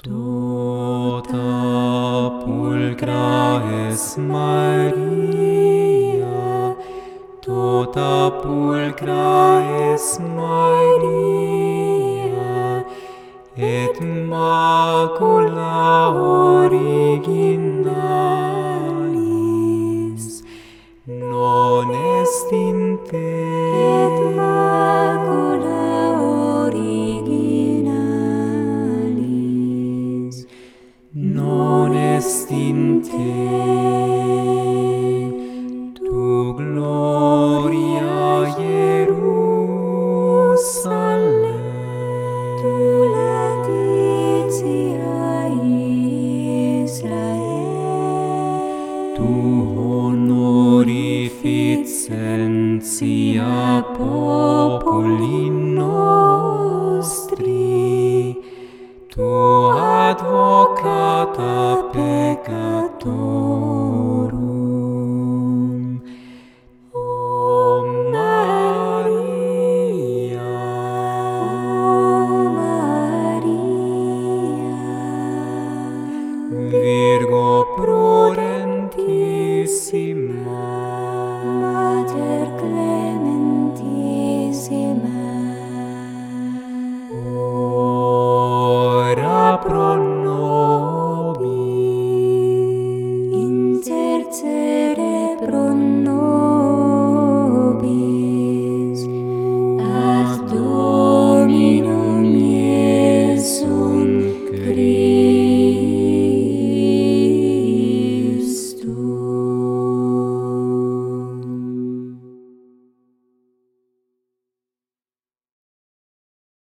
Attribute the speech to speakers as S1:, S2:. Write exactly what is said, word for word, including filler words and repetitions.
S1: Tota pulcra es Maria, tota pulcra es Maria, et macula originalis non est in te.
S2: Et macula originalis non est in te. Tu gloria Ierusalem, tu laetitia Israel, tu honorificentia populi nostri, tu advocata peccatori.